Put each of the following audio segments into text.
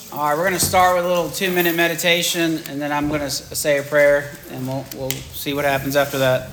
All right, we're going to start with a little 2-minute meditation, and then I'm going to say a prayer, and we'll see what happens after that.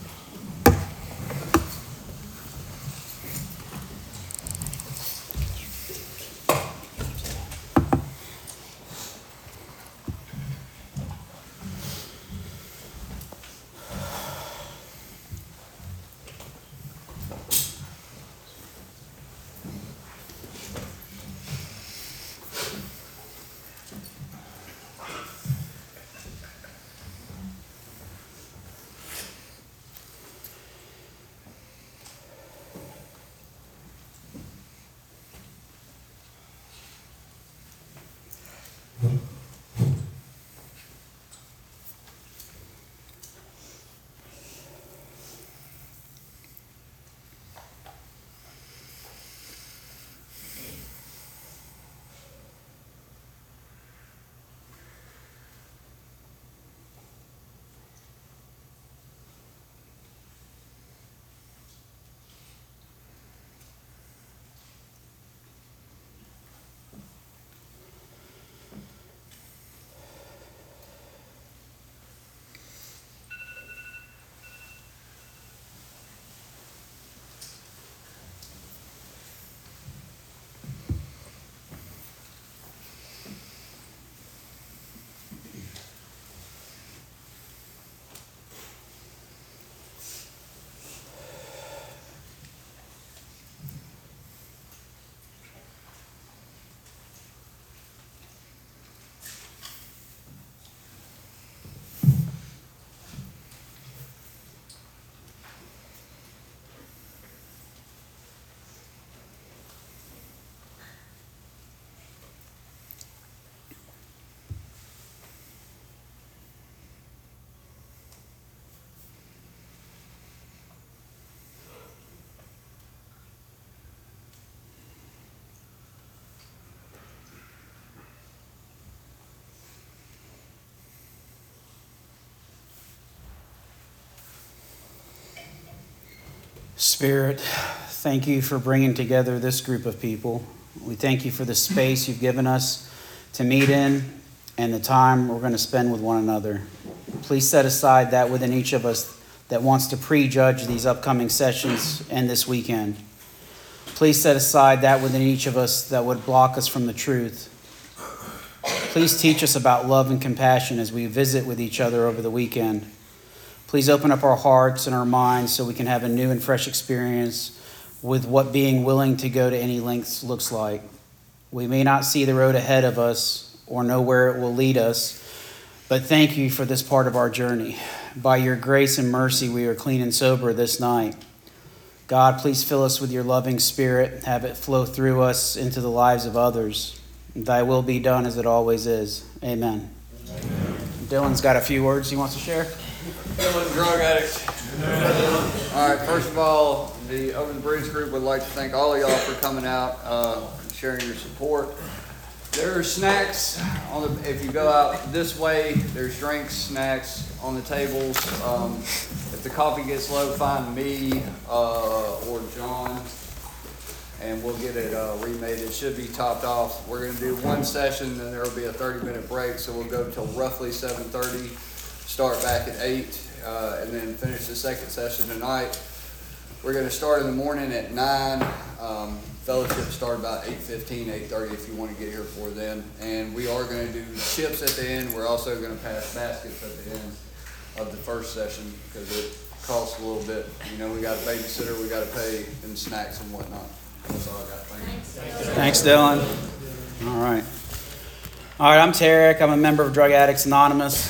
Spirit, thank you for bringing together this group of people. We thank you for the space you've given us to meet in and the time we're going to spend with one another. Please set aside that within each of us that wants to prejudge these upcoming sessions and this weekend. Please set aside that within each of us that would block us from the truth. Please teach us about love and compassion as we visit with each other over the weekend. Please open up our hearts and our minds so we can have a new and fresh experience with what being willing to go to any lengths looks like. We may not see the road ahead of us or know where it will lead us, but thank you for this part of our journey. By your grace and mercy, we are clean and sober this night. God, please fill us with your loving spirit. Have it flow through us into the lives of others. Thy will be done as it always is. Amen. Amen. Dylan's got a few words he wants to share. Dylan, drug addict. All right, first of all, the Over the Bridge group would like to thank all of y'all for coming out and sharing your support. There are snacks if you go out this way, there's drinks, snacks on the tables. If the coffee gets low, find me or John, and we'll get it remade. It should be topped off. We're going to do one session, then there will be a 30-minute break, so we'll go till roughly 7:30. Start back at 8, and then finish the second session tonight. We're going to start in the morning at 9. Fellowship start about 8:15, 8:30 if you want to get here before then. And we are going to do chips at the end. We're also going to pass baskets at the end of the first session because it costs a little bit. You know, we got a babysitter, we got to pay, and snacks and whatnot. That's all I got. Thanks, Dylan. All right. All right, I'm Tarek. I'm a member of Drug Addicts Anonymous.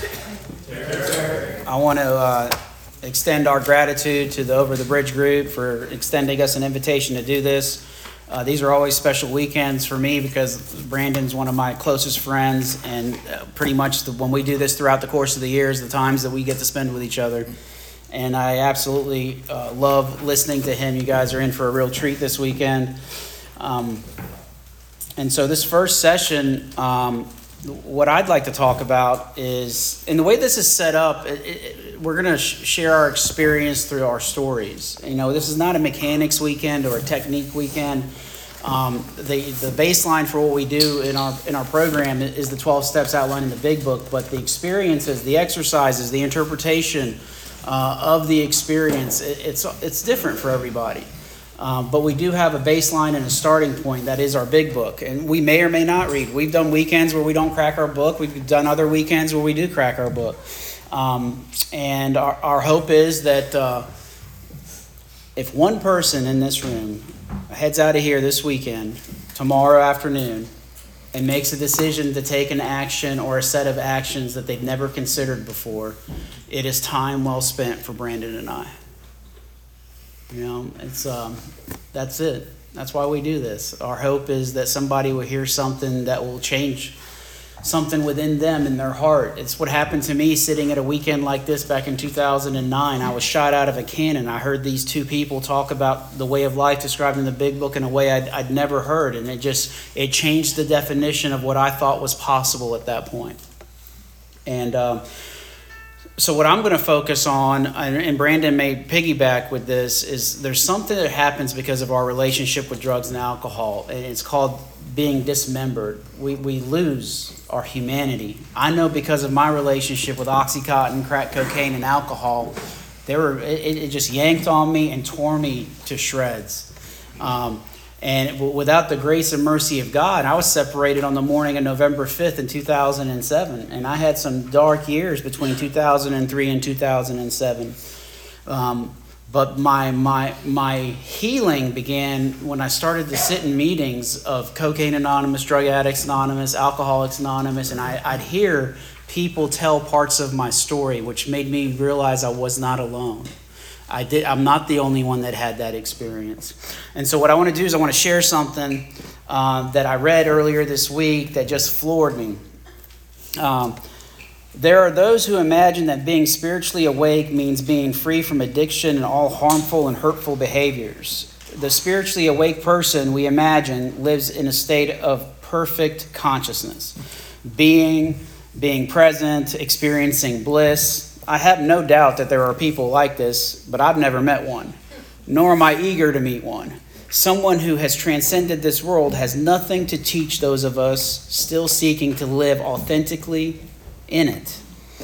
I want to extend our gratitude to the Over the Bridge group for extending us an invitation to do this. These are always special weekends for me because Brandon's one of my closest friends, and pretty much when we do this throughout the course of the years, the times that we get to spend with each other. And I absolutely love listening to him. You guys are in for a real treat this weekend. And so this first session, what I'd like to talk about is, and the way this is set up, we're going to share our experience through our stories. You know, this is not a mechanics weekend or a technique weekend. The baseline for what we do in our program is the 12 steps outlined in the Big Book, but the experiences, the exercises, the interpretation of the experience, it's different for everybody. But we do have a baseline and a starting point. That is our Big Book. And we may or may not read. We've done weekends where we don't crack our book. We've done other weekends where we do crack our book. And our hope is that if one person in this room heads out of here this weekend, tomorrow afternoon, and makes a decision to take an action or a set of actions that they've never considered before, it is time well spent for Brandon and I. That's it. That's why we do this. Our hope is that somebody will hear something that will change something within them in their heart. It's what happened to me sitting at a weekend like this back in 2009. I was shot out of a cannon. I heard these two people talk about the way of life described in the Big Book in a way I'd never heard, and it changed the definition of what I thought was possible at that point. And so what I'm going to focus on, and Brandon may piggyback with this, is there's something that happens because of our relationship with drugs and alcohol, and it's called being dismembered. We lose our humanity. I know because of my relationship with Oxycontin, crack cocaine, and alcohol, it just yanked on me and tore me to shreds. And without the grace and mercy of God, I was separated on the morning of November 5th in 2007. And I had some dark years between 2003 and 2007. But my healing began when I started to sit in meetings of Cocaine Anonymous, Drug Addicts Anonymous, Alcoholics Anonymous, and I'd hear people tell parts of my story, which made me realize I was not alone. I'm not the only one that had that experience. And so what I want to do is I want to share something that I read earlier this week that just floored me. There are those who imagine that being spiritually awake means being free from addiction and all harmful and hurtful behaviors. The spiritually awake person, we imagine, lives in a state of perfect consciousness, being present, experiencing bliss. I have no doubt that there are people like this, but I've never met one, nor am I eager to meet one. Someone who has transcended this world has nothing to teach those of us still seeking to live authentically in it.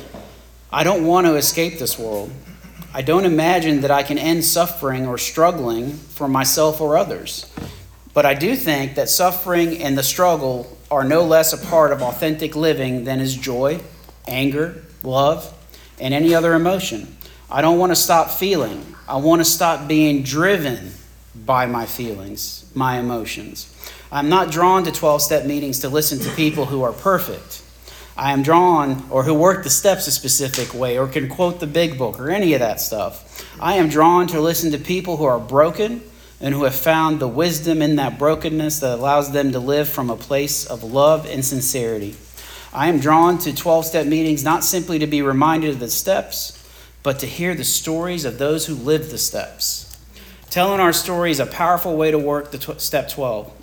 I don't want to escape this world. I don't imagine that I can end suffering or struggling for myself or others. But I do think that suffering and the struggle are no less a part of authentic living than is joy, anger, love, and any other emotion. I don't want to stop feeling. I want to stop being driven by my feelings, my emotions. I'm not drawn to 12-step meetings to listen to people who are perfect. I am drawn, or who work the steps a specific way, or can quote the Big Book, or any of that stuff. I am drawn to listen to people who are broken and who have found the wisdom in that brokenness that allows them to live from a place of love and sincerity. I am drawn to 12-step meetings not simply to be reminded of the steps, but to hear the stories of those who live the steps. Telling our story is a powerful way to work step 12.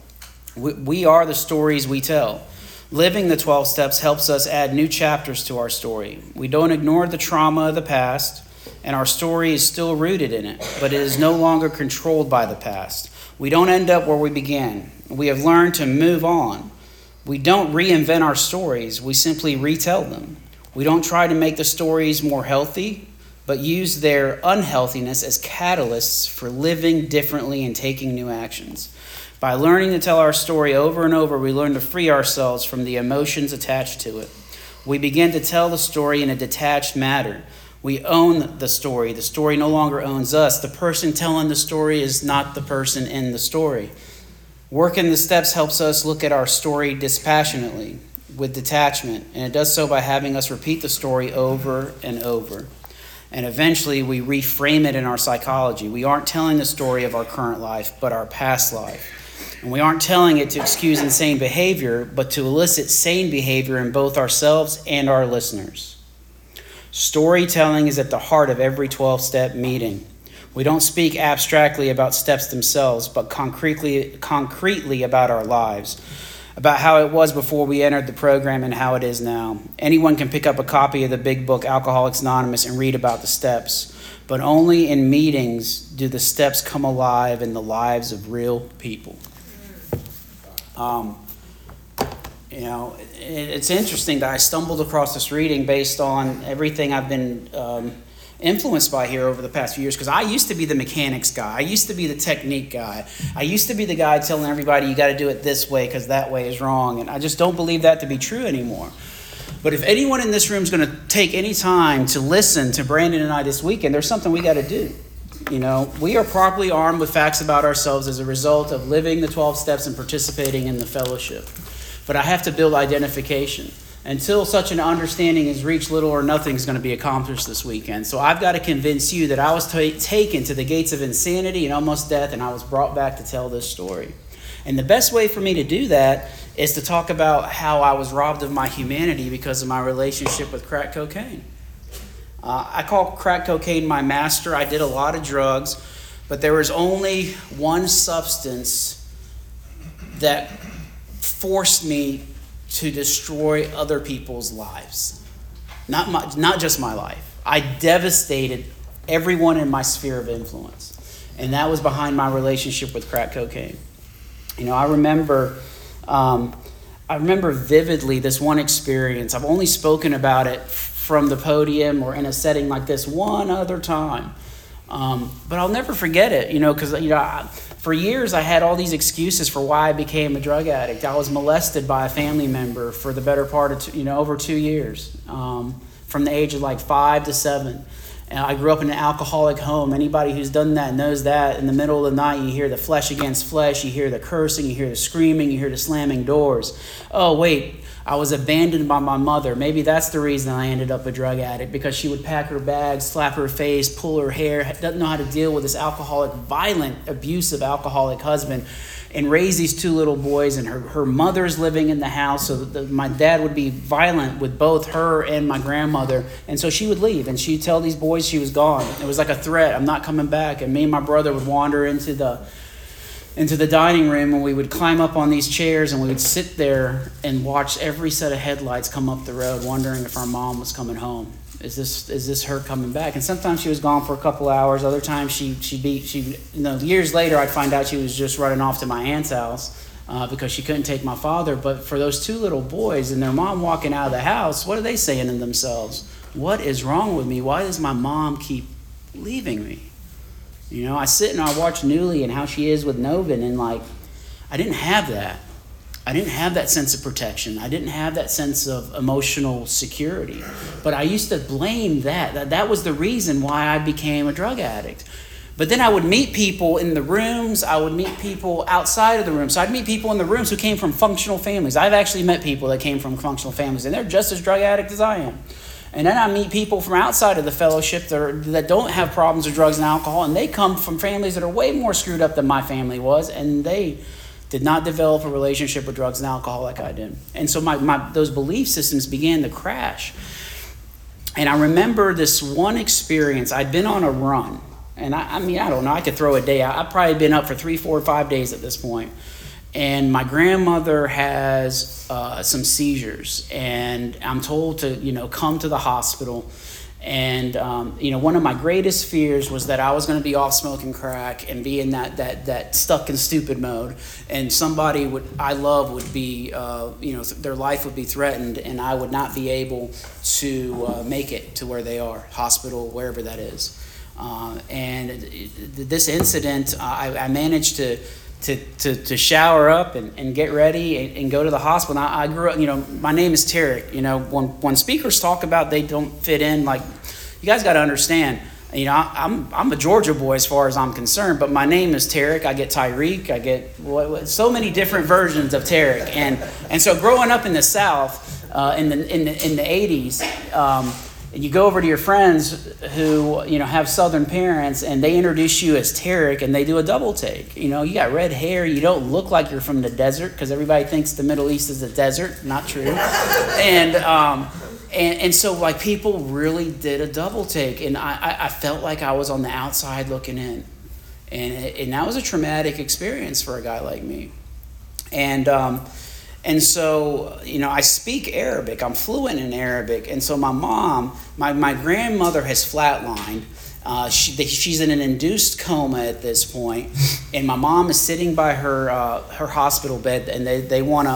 We are the stories we tell. Living the 12 steps helps us add new chapters to our story. We don't ignore the trauma of the past, and our story is still rooted in it, but it is no longer controlled by the past. We don't end up where we began. We have learned to move on. We don't reinvent our stories, we simply retell them. We don't try to make the stories more healthy, but use their unhealthiness as catalysts for living differently and taking new actions. By learning to tell our story over and over, we learn to free ourselves from the emotions attached to it. We begin to tell the story in a detached manner. We own the story. The story no longer owns us. The person telling the story is not the person in the story. Working the steps helps us look at our story dispassionately, with detachment, and it does so by having us repeat the story over and over. And eventually we reframe it in our psychology. We aren't telling the story of our current life, but our past life. And we aren't telling it to excuse insane behavior, but to elicit sane behavior in both ourselves and our listeners. Storytelling is at the heart of every 12-step meeting. We don't speak abstractly about steps themselves, but concretely about our lives, about how it was before we entered the program and how it is now. Anyone can pick up a copy of the Big Book, Alcoholics Anonymous, and read about the steps, but only in meetings do the steps come alive in the lives of real people. It's interesting that I stumbled across this reading based on everything I've been influenced by here over the past few years, because I used to be the mechanics guy. I used to be the technique guy. I used to be the guy telling everybody you got to do it this way because that way is wrong, and I just don't believe that to be true anymore. But if anyone in this room is going to take any time to listen to Brandon and I this weekend, there's something we got to do. We are properly armed with facts about ourselves as a result of living the 12 steps and participating in the fellowship. But I have to build identification. Until such an understanding is reached, little or nothing is going to be accomplished this weekend. So I've got to convince you that I was taken to the gates of insanity and almost death, and I was brought back to tell this story. And the best way for me to do that is to talk about how I was robbed of my humanity because of my relationship with crack cocaine. I call crack cocaine my master. I did a lot of drugs, but there was only one substance that forced me to destroy other people's lives. Not just my life. I devastated everyone in my sphere of influence. And that was behind my relationship with crack cocaine. I remember vividly this one experience. I've only spoken about it from the podium or in a setting like this one other time. But I'll never forget it, because, for years I had all these excuses for why I became a drug addict. I was molested by a family member for the better part of, over 2 years, from the age of like 5 to 7. And I grew up in an alcoholic home. Anybody who's done that knows that in the middle of the night, you hear the flesh against flesh, you hear the cursing, you hear the screaming, you hear the slamming doors. Oh, wait, I was abandoned by my mother. Maybe that's the reason I ended up a drug addict, because she would pack her bags, slap her face, pull her hair, doesn't know how to deal with this alcoholic, violent, abusive alcoholic husband, and raise these 2 little boys. And her mother's living in the house, so my dad would be violent with both her and my grandmother. And so she would leave, and she'd tell these boys she was gone. It was like a threat. I'm not coming back. And me and my brother would wander into the dining room, and we would climb up on these chairs, and we would sit there and watch every set of headlights come up the road, wondering if our mom was coming home. Is this her coming back? And sometimes she was gone for a couple hours. Other times years later I'd find out she was just running off to my aunt's house because she couldn't take my father. But for those 2 little boys and their mom walking out of the house, what are they saying to themselves? What is wrong with me? Why does my mom keep leaving me? I sit and I watch Newly and how she is with Novin, and I didn't have that. I didn't have that sense of protection. I didn't have that sense of emotional security. But I used to blame that. That was the reason why I became a drug addict. But then I would meet people in the rooms. I would meet people outside of the room. So I'd meet people in the rooms who came from functional families. I've actually met people that came from functional families, and they're just as drug addict as I am. And then I meet people from outside of the fellowship that don't have problems with drugs and alcohol, and they come from families that are way more screwed up than my family was, and they did not develop a relationship with drugs and alcohol like I did. And so those belief systems began to crash. And I remember this one experience. I'd been on a run. And I don't know, I could throw a day out. I've probably been up for 3, 4, 5 days at this point. And my grandmother has some seizures. And I'm told to, come to the hospital. And, one of my greatest fears was that I was going to be off smoking crack and be in that stuck and stupid mode. And somebody I love would be, their life would be threatened, and I would not be able to make it to where they are, hospital, wherever that is. And this incident, I managed to shower up and get ready and go to the hospital. Now, I grew up, my name is Tarek. When speakers talk about they don't fit in, you guys got to understand, I'm a Georgia boy as far as I'm concerned, but my name is Tarek. I get Tyreek. I get so many different versions of Tarek. And so growing up in the South, in the 80s, you go over to your friends who, have Southern parents, and they introduce you as Tarek, and they do a double take. You got red hair. You don't look like you're from the desert, because everybody thinks the Middle East is a desert. Not true. And so people really did a double take, and I felt like I was on the outside looking in, and that was a traumatic experience for a guy like me. And so, I speak Arabic. I'm fluent in Arabic. And so my mom, my grandmother has flatlined, She's in an induced coma at this point, and my mom is sitting by her hospital bed, and they want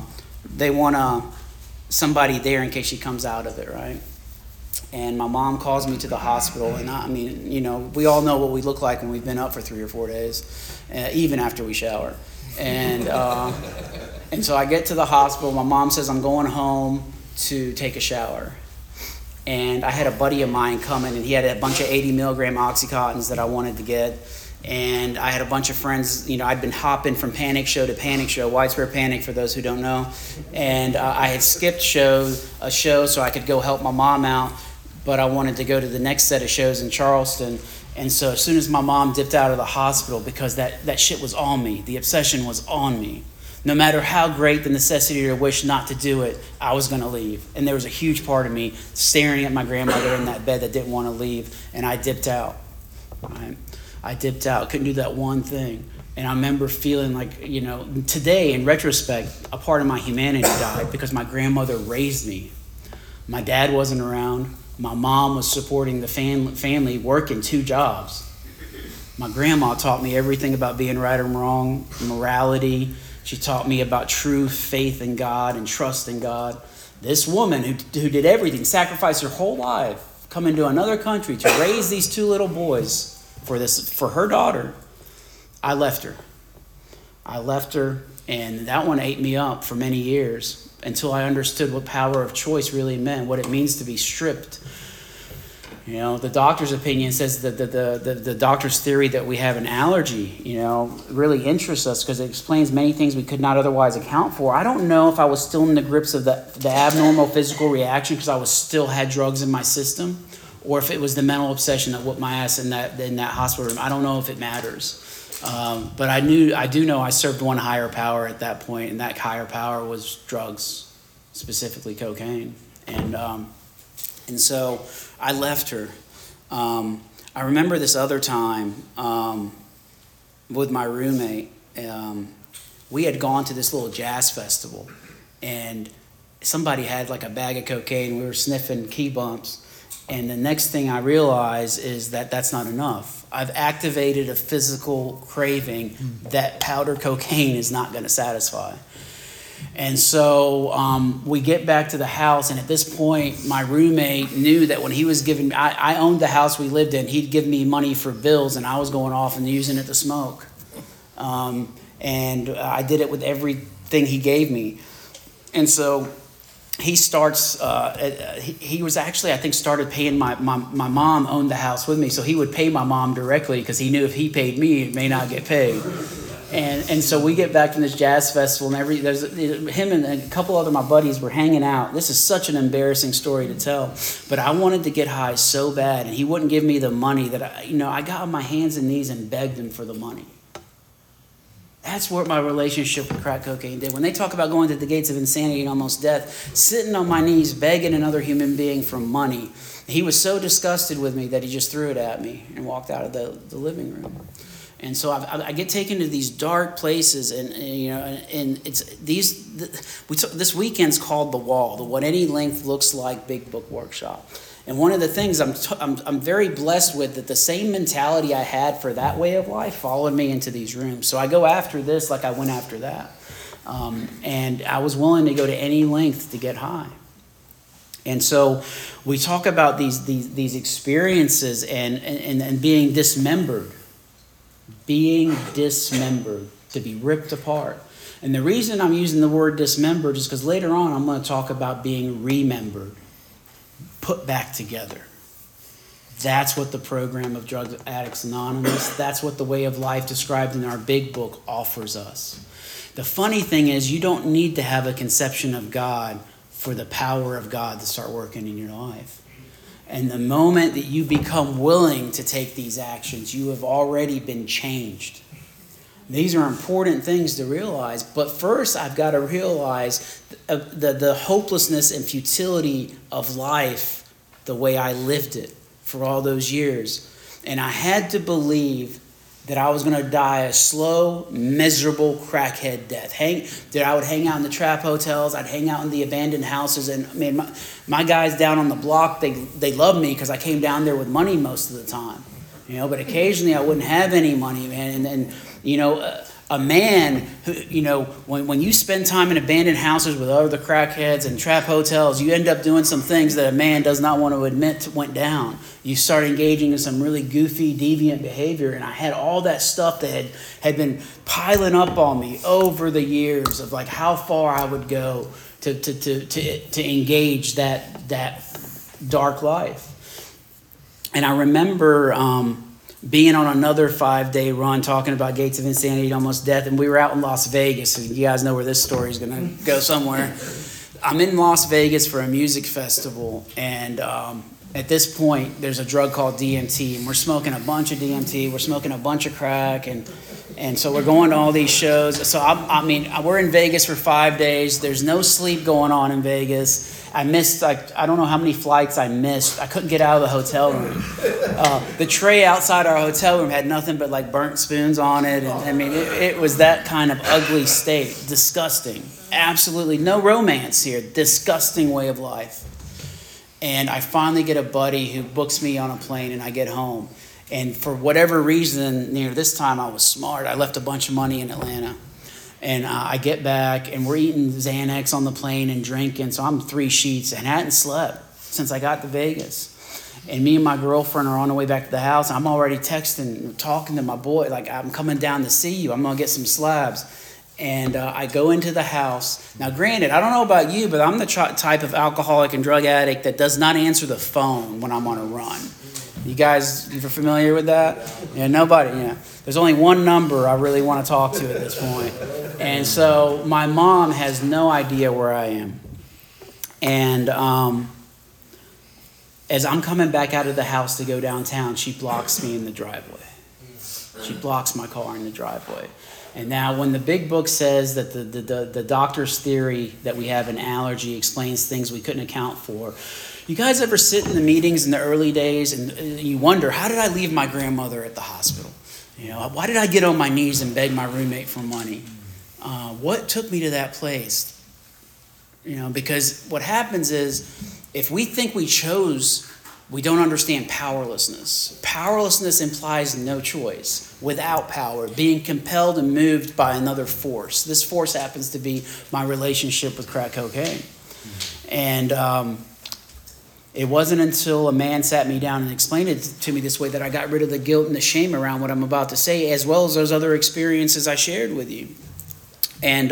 somebody there in case she comes out of it, right? And my mom calls me to the hospital, and I mean, you know, we all know what we look like when we've been up for 3 or 4 days, even after we shower. And so I get to the hospital. My mom says, I'm going home to take a shower. And I had a buddy of mine coming, and he had a bunch of 80 milligram Oxycontins that I wanted to get. And I had a bunch of friends, you know, I'd been hopping from panic show to panic show, widespread panic for those who don't know. And I had skipped a show so I could go help my mom out, but I wanted to go to the next set of shows in Charleston. And so as soon as my mom dipped out of the hospital, because that shit was on me, the obsession was on me. No matter how great the necessity or wish not to do it, I was going to leave. And there was a huge part of me staring at my grandmother in that bed that didn't want to leave, and I dipped out. Right? I dipped out, couldn't do that one thing. And I remember feeling like, you know, today, in retrospect, a part of my humanity died because my grandmother raised me. My dad wasn't around. My mom was supporting the family, working 2 jobs. My grandma taught me everything about being right and wrong, morality. She taught me about true faith in God and trust in God. This woman who did everything, sacrificed her whole life, come into another country to raise these 2 little boys for her daughter. I left her, and that one ate me up for many years until I understood what power of choice really meant, what it means to be stripped. You know, the doctor's opinion says that the doctor's theory that we have an allergy, you know, really interests us because it explains many things we could not otherwise account for. I don't know if I was still in the grips of the abnormal physical reaction because I still had drugs in my system, or if it was the mental obsession that whooped my ass in that hospital room. I don't know if it matters. But I do know I served one higher power at that point, and that higher power was drugs, specifically cocaine. And so I left her. I remember this other time with my roommate. We had gone to this little jazz festival, and somebody had like a bag of cocaine. We were sniffing key bumps. And the next thing I realize is that that's not enough. I've activated a physical craving that powder cocaine is not going to satisfy. And so we get back to the house, and at this point, my roommate knew that when he was giving, I owned the house we lived in, he'd give me money for bills, and I was going off and using it to smoke. And I did it with everything he gave me. And so he starts, he was actually, I think, started paying my mom owned the house with me, so he would pay my mom directly because he knew if he paid me, it may not get paid. And so we get back from this jazz festival, and there's him and a couple other my buddies were hanging out. This is such an embarrassing story to tell, but I wanted to get high so bad, and he wouldn't give me the money that I got on my hands and knees and begged him for the money. That's what my relationship with crack cocaine did. When they talk about going to the gates of insanity and almost death, sitting on my knees begging another human being for money, he was so disgusted with me that he just threw it at me and walked out of the living room. And so I get taken to these dark places, and it's this weekend's called The Wall, the What Any Length Looks Like Big Book Workshop. And one of the things I'm very blessed with, that the same mentality I had for that way of life followed me into these rooms. So I go after this like I went after that, and I was willing to go to any length to get high. And so we talk about these experiences and being dismembered. Being dismembered, to be ripped apart. And the reason I'm using the word dismembered is because later on I'm going to talk about being remembered, put back together. That's what the program of Drug Addicts Anonymous, that's what the way of life described in our big book offers us. The funny thing is, you don't need to have a conception of God for the power of God to start working in your life. And the moment that you become willing to take these actions, you have already been changed. These are important things to realize. But first, I've got to realize the hopelessness and futility of life the way I lived it for all those years. And I had to believe that I was going to die a slow, miserable crackhead death. That I would hang out in the trap hotels. I'd hang out in the abandoned houses. And I mean, my guys down on the block, they loved me because I came down there with money most of the time. But occasionally I wouldn't have any money, man. And a man who, when you spend time in abandoned houses with other crackheads and trap hotels, you end up doing some things that a man does not want to admit went down. You start engaging in some really goofy, deviant behavior. And I had all that stuff that had been piling up on me over the years of like how far I would go to engage that dark life. And I remember being on another 5-day run talking about Gates of Insanity to Almost Death, and we were out in Las Vegas, and you guys know where this story is going to go somewhere. I'm in Las Vegas for a music festival, and at this point, there's a drug called DMT, and we're smoking a bunch of DMT, we're smoking a bunch of crack, and so we're going to all these shows. So, we're in Vegas for 5 days. There's no sleep going on in Vegas. I missed, I don't know how many flights I missed. I couldn't get out of the hotel room. The tray outside our hotel room had nothing but burnt spoons on it. And it was that kind of ugly state. Disgusting. Absolutely no romance here. Disgusting way of life. And I finally get a buddy who books me on a plane, and I get home. And for whatever reason, this time I was smart. I left a bunch of money in Atlanta. And I get back, and we're eating Xanax on the plane and drinking. So I'm 3 sheets and hadn't slept since I got to Vegas. And me and my girlfriend are on the way back to the house. I'm already texting, talking to my boy, like, I'm coming down to see you. I'm going to get some slabs. And I go into the house. Now, granted, I don't know about you, but I'm the type of alcoholic and drug addict that does not answer the phone when I'm on a run. You guys, you're familiar with that? Yeah, nobody, There's only one number I really want to talk to at this point. And so my mom has no idea where I am. And as I'm coming back out of the house to go downtown, she blocks me in the driveway. She blocks my car in the driveway. And now when the big book says that the doctor's theory that we have an allergy explains things we couldn't account for, you guys ever sit in the meetings in the early days and you wonder, how did I leave my grandmother at the hospital? Why did I get on my knees and beg my roommate for money? What took me to that place? Because what happens is if we think we chose, we don't understand powerlessness. Powerlessness implies no choice. Without power, being compelled and moved by another force. This force happens to be my relationship with crack cocaine. And it wasn't until a man sat me down and explained it to me this way that I got rid of the guilt and the shame around what I'm about to say, as well as those other experiences I shared with you. And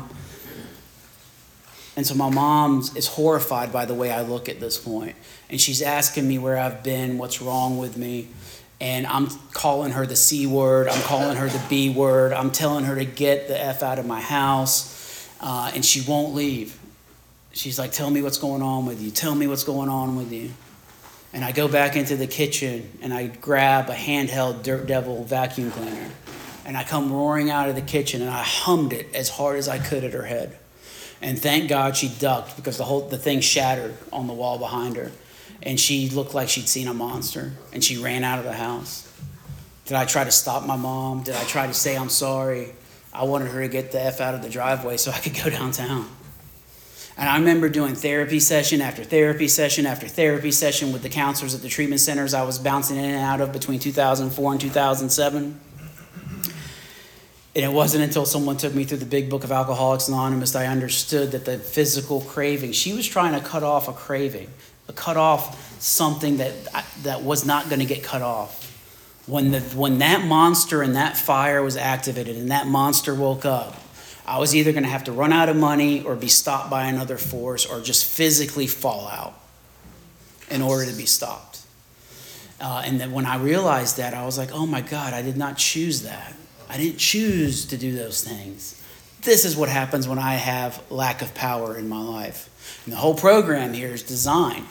so my mom is horrified by the way I look at this point. And she's asking me where I've been, what's wrong with me. And I'm calling her the C word. I'm calling her the B word. I'm telling her to get the F out of my house. And she won't leave. She's like, tell me what's going on with you. Tell me what's going on with you. And I go back into the kitchen and I grab a handheld Dirt Devil vacuum cleaner. And I come roaring out of the kitchen and I hummed it as hard as I could at her head. And thank God she ducked because the thing shattered on the wall behind her. And she looked like she'd seen a monster. And she ran out of the house. Did I try to stop my mom? Did I try to say I'm sorry? I wanted her to get the F out of the driveway so I could go downtown. And I remember doing therapy session after therapy session after therapy session with the counselors at the treatment centers I was bouncing in and out of between 2004 and 2007. And it wasn't until someone took me through the big book of Alcoholics Anonymous that I understood that the physical craving, she was trying to cut off a craving, cut off something that was not going to get cut off. When that monster and that fire was activated and that monster woke up, I was either going to have to run out of money or be stopped by another force or just physically fall out in order to be stopped. And then when I realized that, I was like, oh my God, I did not choose that. I didn't choose to do those things. This is what happens when I have lack of power in my life. And the whole program here is designed.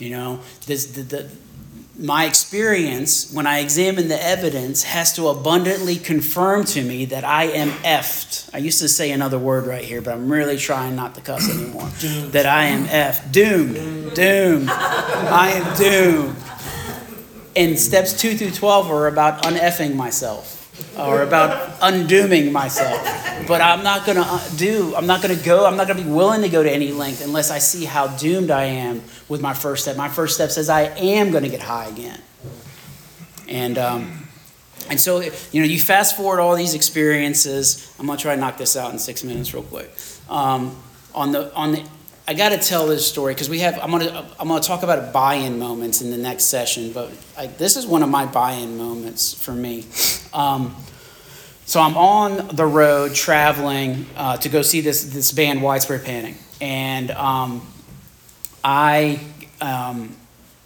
My experience, when I examine the evidence, has to abundantly confirm to me that I am effed. I used to say another word right here, but I'm really trying not to cuss anymore. Doomed. That I am effed. Doomed. I am doomed. And steps 2 through 12 are about uneffing myself. or about undooming myself. But I'm not going to be willing to go to any length unless I see how doomed I am with my first step. My first step says I am going to get high again. And so, you fast forward all these experiences. I'm going to try to knock this out in 6 minutes real quick. I got to tell this story because I'm going to talk about buy-in moments in the next session, but this is one of my buy-in moments for me. So I'm on the road traveling to go see this band, Widespread Panic, and I am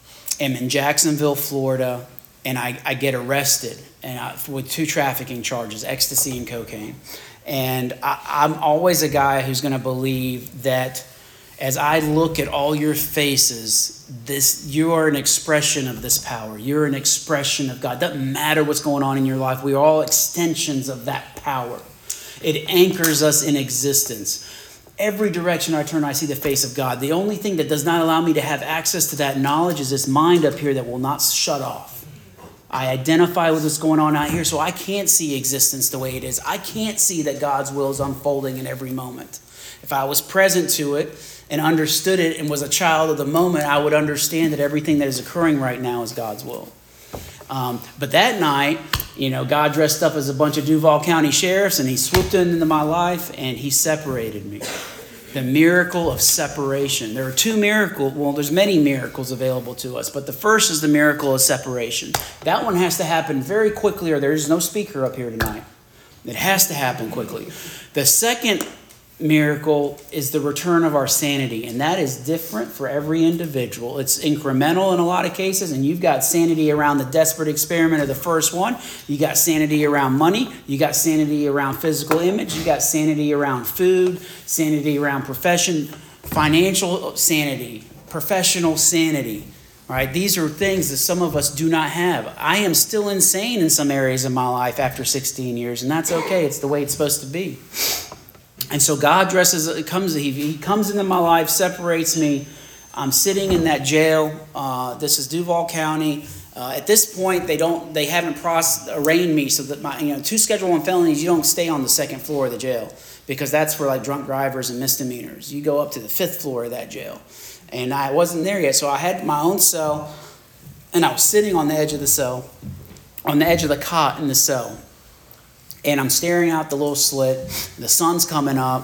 in Jacksonville, Florida, and I get arrested with 2 trafficking charges, ecstasy and cocaine. And I'm always a guy who's going to believe that as I look at all your faces, you are an expression of this power. You're an expression of God. Doesn't matter what's going on in your life. We are all extensions of that power. It anchors us in existence. Every direction I turn, I see the face of God. The only thing that does not allow me to have access to that knowledge is this mind up here that will not shut off. I identify with what's going on out here, so I can't see existence the way it is. I can't see that God's will is unfolding in every moment. If I was present to it and understood it and was a child of the moment, I would understand that everything that is occurring right now is God's will. But that night, God dressed up as a bunch of Duval County sheriffs, and he swooped into my life, and he separated me. The miracle of separation. There are 2 miracles. Well, there's many miracles available to us, but the first is the miracle of separation. That one has to happen very quickly, or there's no speaker up here tonight. It has to happen quickly. The second miracle is the return of our sanity, and that is different for every individual. It's incremental in a lot of cases, and you've got sanity around the desperate experiment of the first one. You got sanity around money. You got sanity around physical image. You got sanity around food, sanity around profession, financial sanity, professional sanity. All right, these are things that some of us do not have. I am still insane in some areas of my life after 16 years, and that's okay. It's the way it's supposed to be. And so God he comes into my life, separates me. I'm sitting in that jail. This is Duval County. At this point, they haven't arraigned me so that my 2 Schedule I felonies, you don't stay on the 2nd floor of the jail because that's for like drunk drivers and misdemeanors. You go up to the 5th floor of that jail. And I wasn't there yet, so I had my own cell, and I was sitting on the edge of the cell, on the edge of the cot in the cell. And I'm staring out the little slit. The sun's coming up.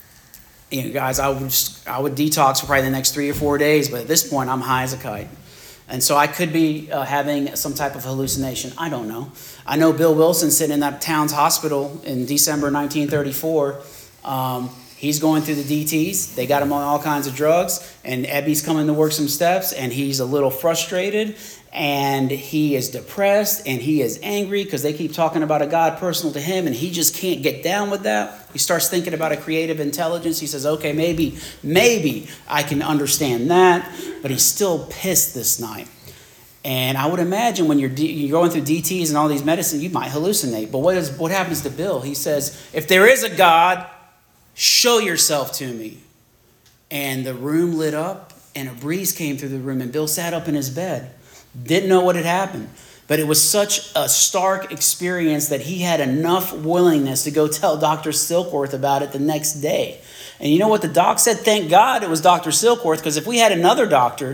Guys, I would detox for probably the next 3 or 4 days, but at this point, I'm high as a kite. And so I could be having some type of hallucination. I don't know. I know Bill Wilson sitting in that town's hospital in December 1934. He's going through the DTs. They got him on all kinds of drugs. And Ebby's coming to work some steps, and he's a little frustrated. And he is depressed and he is angry because they keep talking about a God personal to him, and he just can't get down with that. He starts thinking about a creative intelligence. He says, okay, maybe I can understand that, but he's still pissed this night. And I would imagine when you're going through DTs and all these medicines, you might hallucinate. But what happens to Bill? He says, if there is a God, show yourself to me. And the room lit up and a breeze came through the room, and Bill sat up in his bed. Didn't know what had happened. But it was such a stark experience that he had enough willingness to go tell Dr. Silkworth about it the next day. And you know what the doc said? Thank God it was Dr. Silkworth, because if we had another doctor,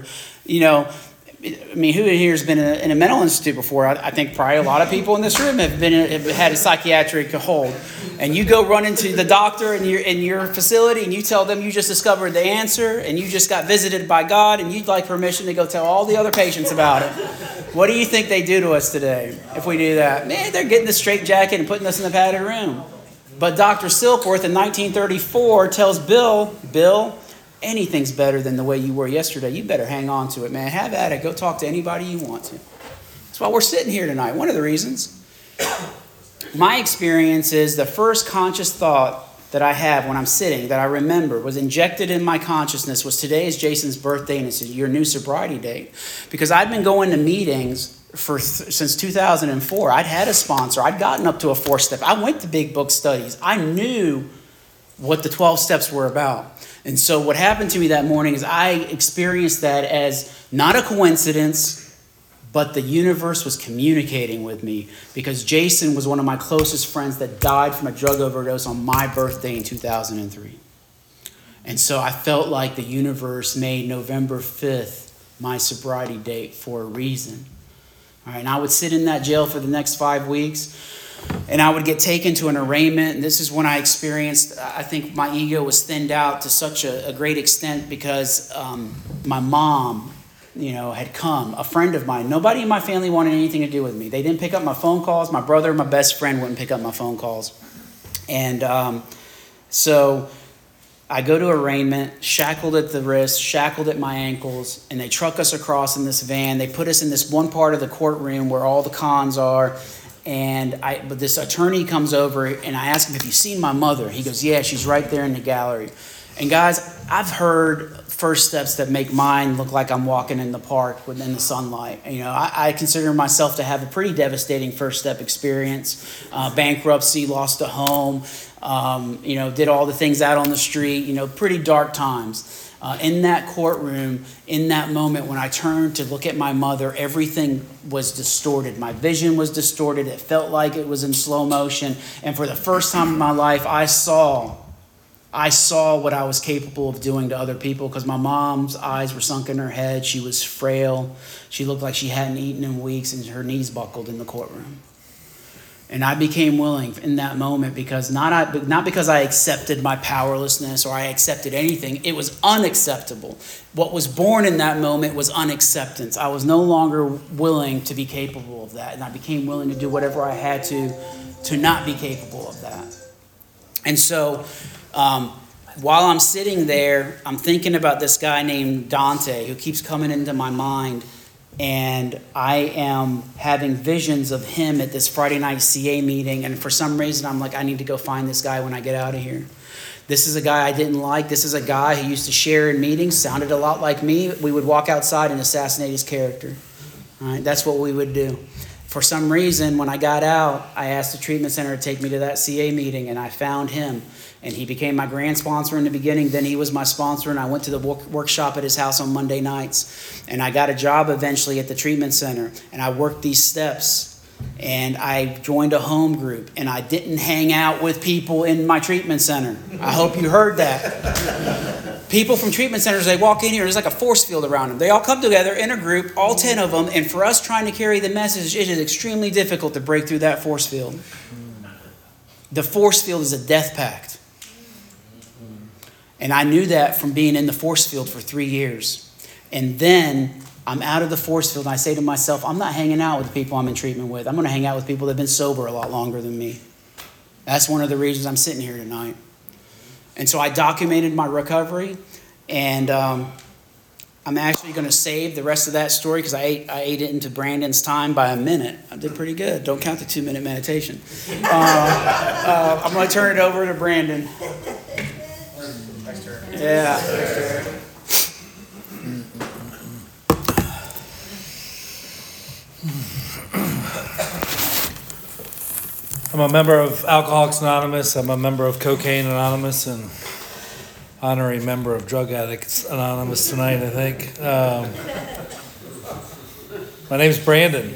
who in here has been in a mental institute before? I think probably a lot of people in this room have had a psychiatric hold. And you go run into the doctor in your facility and you tell them you just discovered the answer and you just got visited by God and you'd like permission to go tell all the other patients about it. What do you think they do to us today if we do that? Man, they're getting the straitjacket and putting us in the padded room. But Dr. Silkworth in 1934 tells Bill, anything's better than the way you were yesterday. You better hang on to it, man. Have at it. Go talk to anybody you want to. That's why we're sitting here tonight. One of the reasons. My experience is the first conscious thought that I have when I'm sitting, that I remember, was injected in my consciousness, was today is Jason's birthday and it's your new sobriety date. Because I'd been going to meetings since 2004. I'd had a sponsor. I'd gotten up to a 4-step. I went to big book studies. I knew what the 12 steps were about. And so what happened to me that morning is I experienced that as not a coincidence, but the universe was communicating with me because Jason was one of my closest friends that died from a drug overdose on my birthday in 2003. And so I felt like the universe made November 5th my sobriety date for a reason. All right, and I would sit in that jail for the next 5 weeks, and I would get taken to an arraignment. And this is when I experienced, I think my ego was thinned out to such a great extent because my mom, had come, a friend of mine. Nobody in my family wanted anything to do with me. They didn't pick up my phone calls. My brother, my best friend, wouldn't pick up my phone calls. And so I go to arraignment, shackled at the wrist, shackled at my ankles, and they truck us across in this van. They put us in this one part of the courtroom where all the cons are. But this attorney comes over, and I ask him, have you seen my mother? He goes, yeah, she's right there in the gallery. And guys, I've heard first steps that make mine look like I'm walking in the park within the sunlight. I consider myself to have a pretty devastating first step experience. Bankruptcy, lost a home, did all the things out on the street, pretty dark times. In that courtroom, in that moment when I turned to look at my mother, everything was distorted. My vision was distorted. It felt like it was in slow motion. And for the first time in my life, I saw what I was capable of doing to other people because my mom's eyes were sunk in her head. She was frail. She looked like she hadn't eaten in weeks, and her knees buckled in the courtroom. And I became willing in that moment because not because I accepted my powerlessness or I accepted anything. It was unacceptable. What was born in that moment was unacceptance. I was no longer willing to be capable of that. And I became willing to do whatever I had to not be capable of that. And so while I'm sitting there, I'm thinking about this guy named Dante who keeps coming into my mind. And I am having visions of him at this Friday night CA meeting. And for some reason, I'm like, I need to go find this guy when I get out of here. This is a guy I didn't like. This is a guy who used to share in meetings, sounded a lot like me. We would walk outside and assassinate his character. All right, that's what we would do. For some reason, when I got out, I asked the treatment center to take me to that CA meeting, and I found him. And he became my grand sponsor in the beginning. Then he was my sponsor, and I went to the workshop at his house on Monday nights. And I got a job eventually at the treatment center, and I worked these steps. And I joined a home group, and I didn't hang out with people in my treatment center. I hope you heard that. People from treatment centers, they walk in here, there's like a force field around them. They all come together in a group, all 10 of them, and for us trying to carry the message, it is extremely difficult to break through that force field. The force field is a death pact. And I knew that from being in the force field for 3 years. And then I'm out of the force field, and I say to myself, I'm not hanging out with the people I'm in treatment with. I'm going to hang out with people that have been sober a lot longer than me. That's one of the reasons I'm sitting here tonight. And so I documented my recovery, and I'm actually going to save the rest of that story because I ate it into Brandon's time by a minute. I did pretty good. Don't count the 2-minute meditation. I'm going to turn it over to Brandon. Yeah. I'm a member of Alcoholics Anonymous. I'm a member of Cocaine Anonymous and honorary member of Drug Addicts Anonymous tonight, I think. My name's Brandon.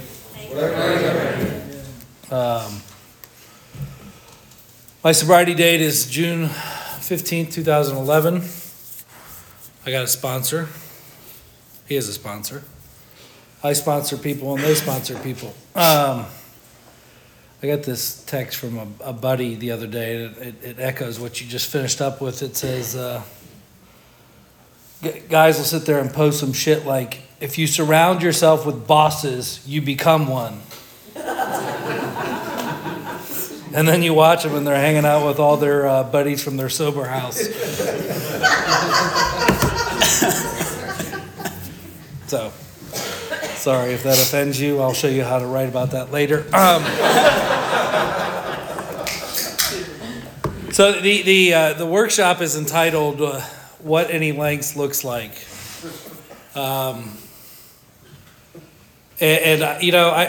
My sobriety date is June 15th, 2011. I got a sponsor. He is a sponsor. I sponsor people and they sponsor people. I got this text from a buddy the other day. It echoes what you just finished up with. It says, guys will sit there and post some shit like, if you surround yourself with bosses, you become one. And then you watch them and they're hanging out with all their buddies from their sober house. So, sorry if that offends you. I'll show you how to write about that later. So the workshop is entitled "What Any Lengths Looks Like," and you know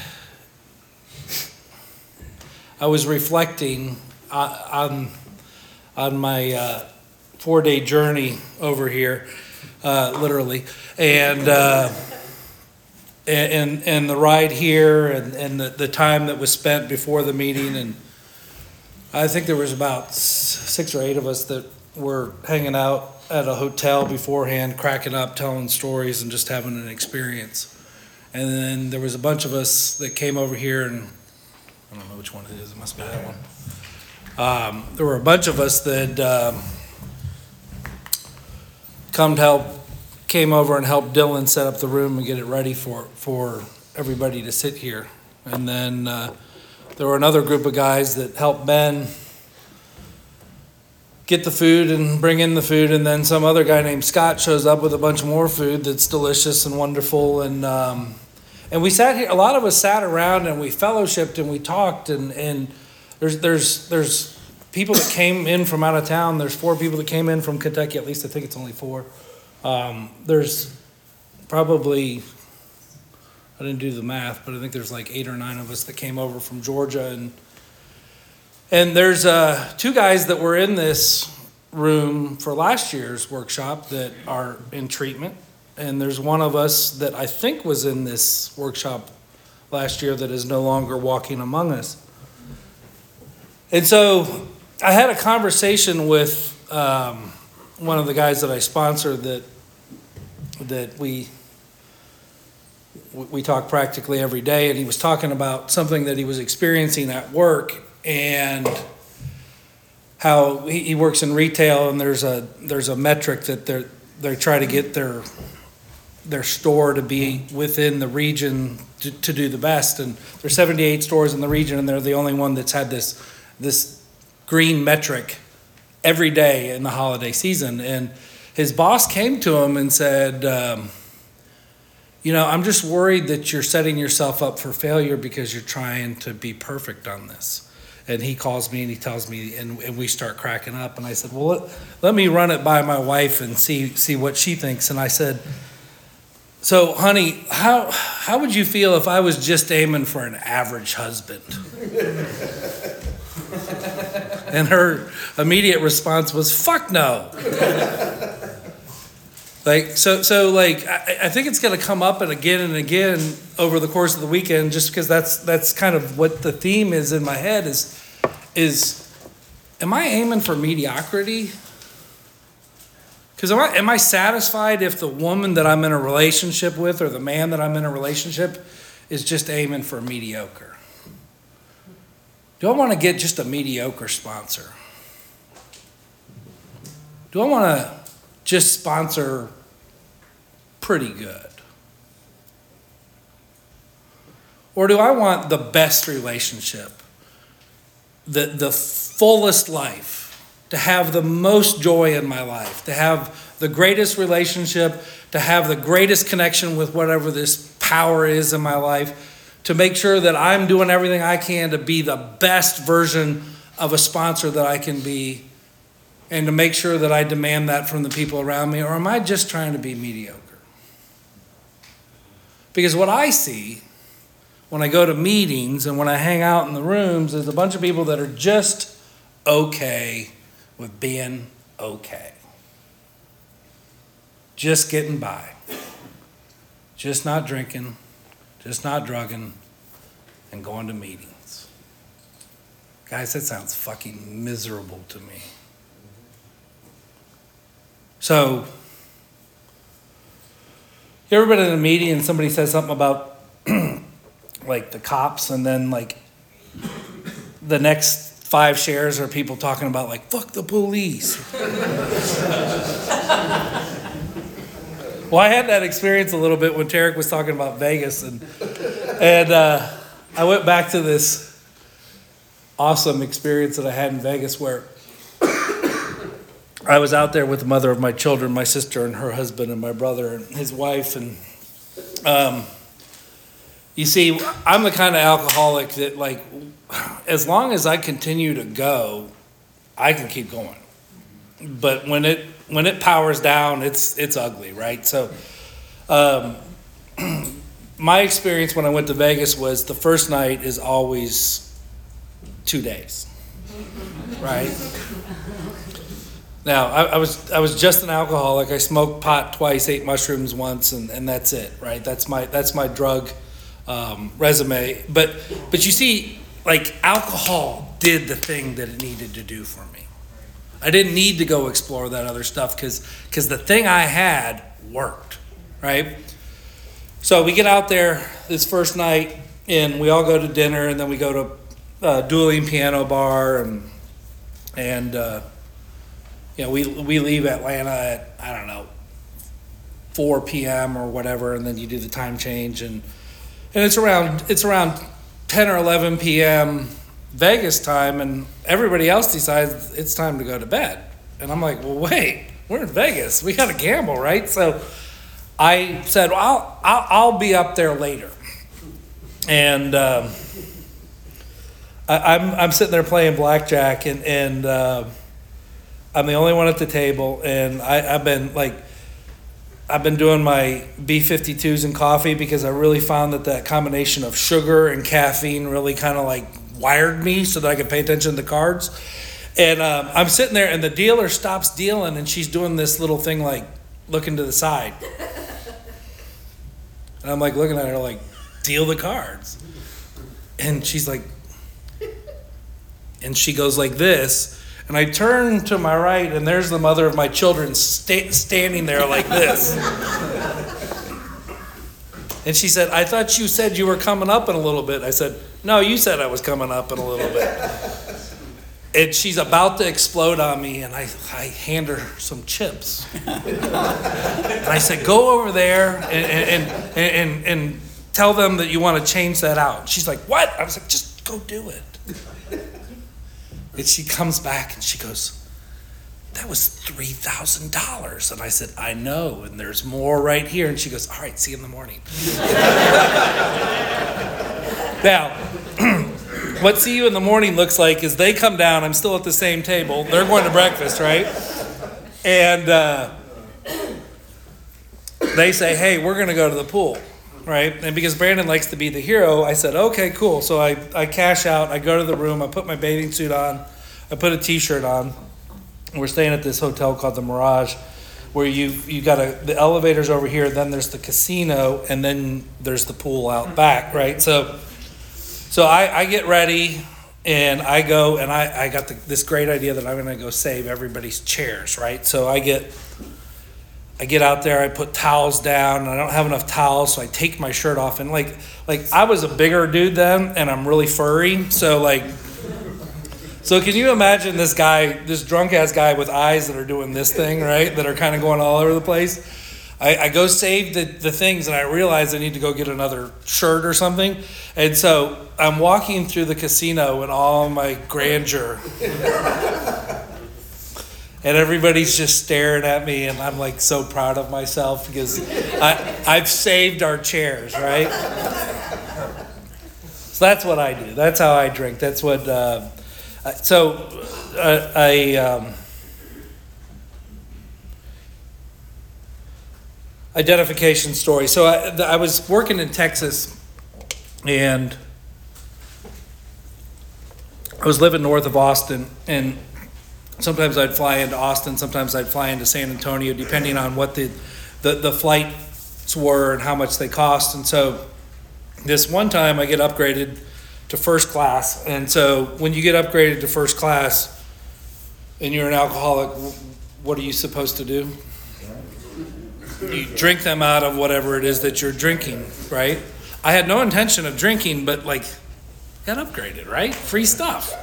I was reflecting on my 4-day journey over here, literally, and and the ride here and the time that was spent before the meeting. And I think there was about 6 or 8 of us that were hanging out at a hotel beforehand, cracking up, telling stories, and just having an experience. And then there was a bunch of us that came over here, and I don't know which one it is. It must be that one. There were a bunch of us that came over and helped Dylan set up the room and get it ready for everybody to sit here. And then there were another group of guys that helped Ben get the food and bring in the food, and then some other guy named Scott shows up with a bunch more food that's delicious and wonderful. And we sat here, a lot of us sat around and we fellowshipped and we talked, and there's people that came in from out of town. There's 4 people that came in from Kentucky, at least I think it's only 4. There's probably, I didn't do the math, but I think there's like 8 or 9 of us that came over from Georgia. And there's 2 guys that were in this room for last year's workshop that are in treatment. And there's one of us that I think was in this workshop last year that is no longer walking among us. And so I had a conversation with one of the guys that I sponsor that we talk practically every day, and he was talking about something that he was experiencing at work, and how he works in retail, and there's a metric that they try to get their store to be within the region to do the best. And there's 78 stores in the region, and they're the only one that's had this green metric every day in the holiday season. And his boss came to him and said, I'm just worried that you're setting yourself up for failure because you're trying to be perfect on this. And he calls me and he tells me, and we start cracking up. And I said, well, let me run it by my wife and see what she thinks. And I said, so honey, how would you feel if I was just aiming for an average husband? And her immediate response was, fuck no. I think it's going to come up and again over the course of the weekend, just because that's kind of what the theme is in my head is am I aiming for mediocrity? Because am I satisfied if the woman that I'm in a relationship with or the man that I'm in a relationship is just aiming for mediocre? Do I want to get just a mediocre sponsor? Do I want to just sponsor pretty good? Or do I want the best relationship, the fullest life, to have the most joy in my life, to have the greatest relationship, to have the greatest connection with whatever this power is in my life, to make sure that I'm doing everything I can to be the best version of a sponsor that I can be, and to make sure that I demand that from the people around me? Or am I just trying to be mediocre? Because what I see when I go to meetings and when I hang out in the rooms is a bunch of people that are just okay with being okay. Just getting by. Just not drinking, just not drugging, and going to meetings. Guys, that sounds fucking miserable to me. So, you ever been in a meeting and somebody says something about like the cops, and then like the next 5 shares are people talking about like, fuck the police. Well, I had that experience a little bit when Tarek was talking about Vegas, and I went back to this awesome experience that I had in Vegas where I was out there with the mother of my children, my sister and her husband and my brother and his wife. And you see, I'm the kind of alcoholic that, like, as long as I continue to go, I can keep going. But when it powers down, it's ugly, right? So my experience when I went to Vegas was the first night is always 2 days, right? Now, I was just an alcoholic. I smoked pot twice, ate mushrooms once, and that's it, right? That's my drug resume. But you see, like, alcohol did the thing that it needed to do for me. I didn't need to go explore that other stuff because the thing I had worked, right? So we get out there this first night, and we all go to dinner, and then we go to Dueling Piano Bar, and we leave Atlanta at, I don't know, 4 p.m. or whatever, and then you do the time change, and it's around 10 or 11 p.m. Vegas time, and everybody else decides it's time to go to bed. And I'm like, well, wait, we're in Vegas. We got to gamble, right? So I said, well, I'll be up there later. And I'm sitting there playing blackjack, and I'm the only one at the table, and I've been doing my B52s and coffee because I really found that combination of sugar and caffeine really kind of like wired me so that I could pay attention to the cards. And I'm sitting there, and the dealer stops dealing, and she's doing this little thing like looking to the side. And I'm like looking at her like, deal the cards. And she's like, and she goes like this. And I turn to my right, and there's the mother of my children standing there like this. And she said, I thought you said you were coming up in a little bit. I said, no, you said I was coming up in a little bit. And she's about to explode on me, and I hand her some chips. And I said, go over there and tell them that you want to change that out. She's like, what? I was like, just go do it. And she comes back and she goes, that was $3,000. And I said, I know, and there's more right here. And she goes, all right, see you in the morning. Now, what see you in the morning looks like is they come down, I'm still at the same table, they're going to breakfast, right? And they say, hey, we're going to go to the pool, right? And because Brandon likes to be the hero, I said, okay, cool. So I cash out, I go to the room, I put my bathing suit on, I put a t-shirt on. We're staying at this hotel called the Mirage, where you got the elevators over here, then there's the casino, and then there's the pool out back, right? So I get ready, and I go, and I got this great idea that I'm going to go save everybody's chairs, right? So I get out there, I put towels down, and I don't have enough towels, so I take my shirt off, and like I was a bigger dude then, and I'm really furry, so can you imagine this drunk ass guy with eyes that are doing this thing, right? That are kind of going all over the place. I go save the things, and I realize I need to go get another shirt or something. And so I'm walking through the casino in all my grandeur. And everybody's just staring at me, and I'm like so proud of myself because I've saved our chairs, right? So that's what I do. That's how I drink. That's what... Identification story. So I was working in Texas, and I was living north of Austin, and sometimes I'd fly into Austin, sometimes I'd fly into San Antonio, depending on what the flights were and how much they cost. And so this one time I get upgraded to first class. And so when you get upgraded to first class and you're an alcoholic, what are you supposed to do? You drink them out of whatever it is that you're drinking, right? I had no intention of drinking, but got upgraded, right? Free stuff.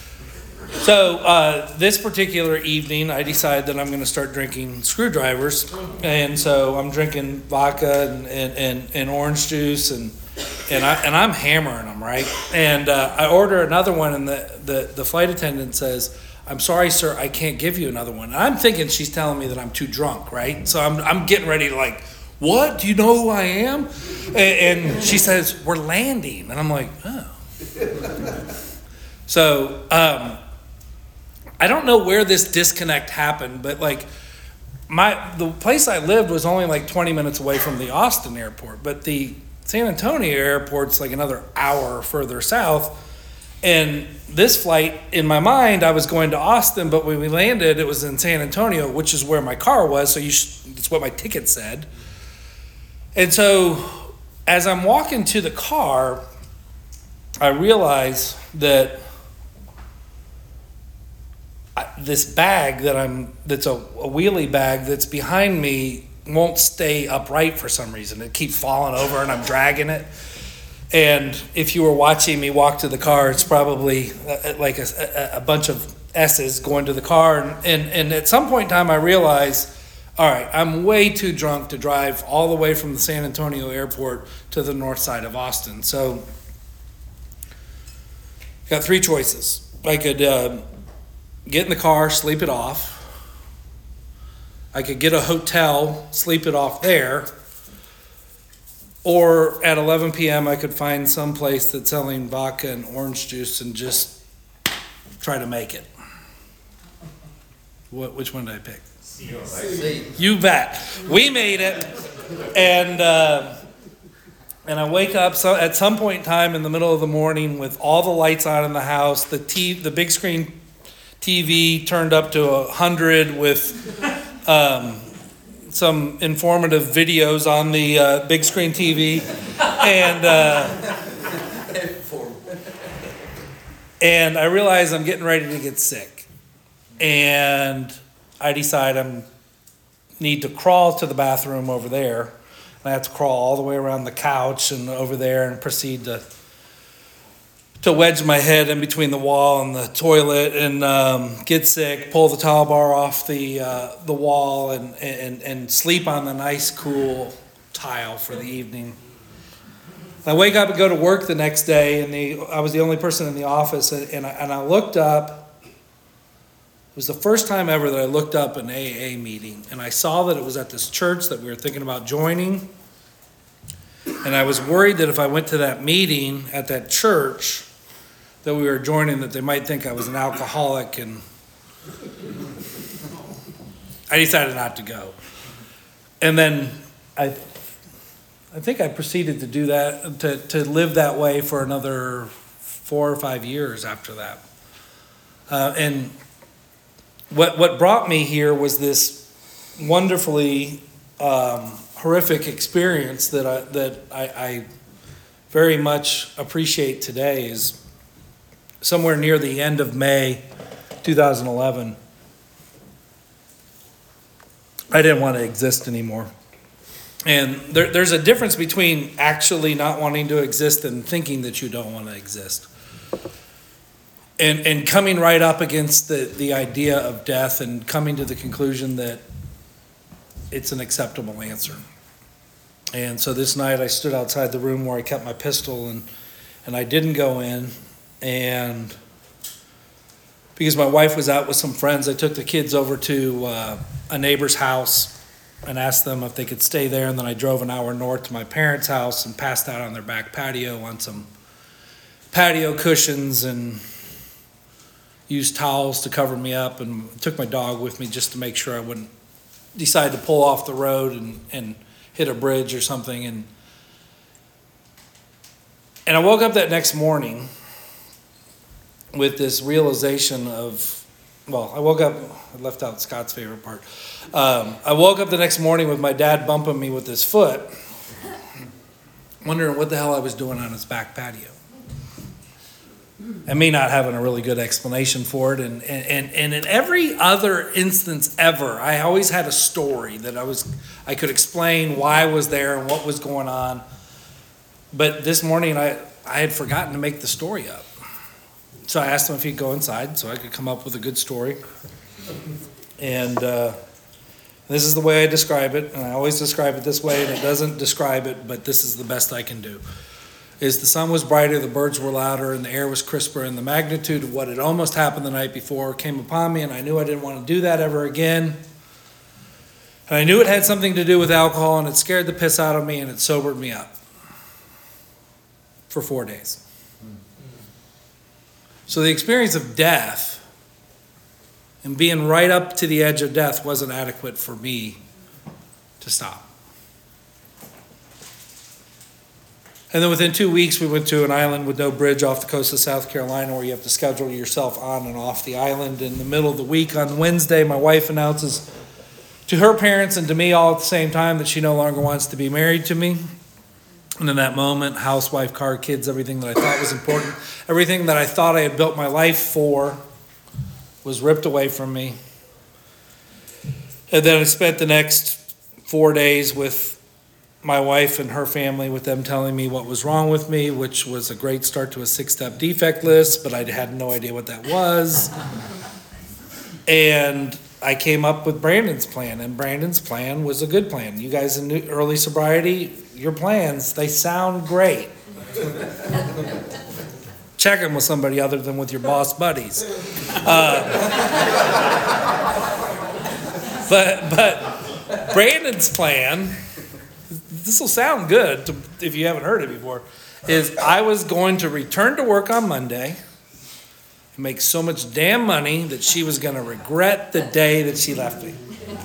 So this particular evening, I decide that I'm going to start drinking screwdrivers. And so I'm drinking vodka and orange juice, and I'm hammering them, right? And I order another one, and the flight attendant says, I'm sorry, sir, I can't give you another one. And I'm thinking she's telling me that I'm too drunk, right? So I'm getting ready to what? Do you know who I am? And she says, we're landing. And I'm like, oh. So I don't know where this disconnect happened, but the place I lived was only 20 minutes away from the Austin airport, but the San Antonio airport's another hour further south. And this flight, in my mind, I was going to Austin, but when we landed, it was in San Antonio, which is where my car was. So it's what my ticket said. And so as I'm walking to the car, I realize that this bag that's a wheelie bag that's behind me won't stay upright for some reason. It keeps falling over and I'm dragging it. And if you were watching me walk to the car, it's probably like a bunch of S's going to the car. And at some point in time, I realized, all right, I'm way too drunk to drive all the way from the San Antonio airport to the north side of Austin. So got three choices. I could get in the car, sleep it off. I could get a hotel, sleep it off there. Or at 11 p.m., I could find some place that's selling vodka and orange juice and just try to make it. Which one did I pick? C. You bet. We made it. And I wake up at some point in time in the middle of the morning with all the lights on in the house, the big screen TV turned up to 100 with some informative videos on the big screen TV, and I realize I'm getting ready to get sick, and I decide I need to crawl to the bathroom over there, and I have to crawl all the way around the couch and over there and proceed to wedge my head in between the wall and the toilet and get sick, pull the towel bar off the wall and sleep on the nice cool tile for the evening. I wake up and go to work the next day, and I was the only person in the office, and I looked up. It was the first time ever that I looked up an AA meeting, and I saw that it was at this church that we were thinking about joining, and I was worried that if I went to that meeting at that church that we were joining, that they might think I was an alcoholic, and I decided not to go. And then I think I proceeded to do that, to live that way for another 4 or 5 years after that. And what brought me here was this wonderfully horrific experience that I very much appreciate today. Is somewhere near the end of May 2011, I didn't want to exist anymore. And there's a difference between actually not wanting to exist and thinking that you don't want to exist. And coming right up against the idea of death and coming to the conclusion that it's an acceptable answer. And so this night I stood outside the room where I kept my pistol, and I didn't go in. And because my wife was out with some friends, I took the kids over to a neighbor's house and asked them if they could stay there. And then I drove an hour north to my parents' house and passed out on their back patio on some patio cushions and used towels to cover me up, and took my dog with me just to make sure I wouldn't decide to pull off the road and hit a bridge or something. And I woke up that next morning with this realization of, I woke up, I left out Scott's favorite part. I woke up the next morning with my dad bumping me with his foot, wondering what the hell I was doing on his back patio. And me not having a really good explanation for it. And in every other instance ever, I always had a story that I could explain why I was there and what was going on. But this morning I had forgotten to make the story up. So I asked him if he'd go inside so I could come up with a good story. And this is the way I describe it, and I always describe it this way, and it doesn't describe it, but this is the best I can do. Is the sun was brighter, the birds were louder, and the air was crisper, and the magnitude of what had almost happened the night before came upon me, and I knew I didn't want to do that ever again. And I knew it had something to do with alcohol, and it scared the piss out of me, and it sobered me up for 4 days. So the experience of death and being right up to the edge of death wasn't adequate for me to stop. And then within 2 weeks, we went to an island with no bridge off the coast of South Carolina where you have to schedule yourself on and off the island. In the middle of the week on Wednesday, my wife announces to her parents and to me all at the same time that she no longer wants to be married to me. And in that moment, housewife, car, kids, everything that I thought was important, everything that I thought I had built my life for was ripped away from me. And then I spent the next 4 days with my wife and her family, with them telling me what was wrong with me, which was a great start to a 6-step defect list, but I had no idea what that was. And I came up with Brandon's plan, and Brandon's plan was a good plan. You guys in early sobriety, your plans, they sound great. Check them with somebody other than with your boss buddies. But Brandon's plan, this will sound good if you haven't heard it before, is I was going to return to work on Monday and make so much damn money that she was going to regret the day that she left me.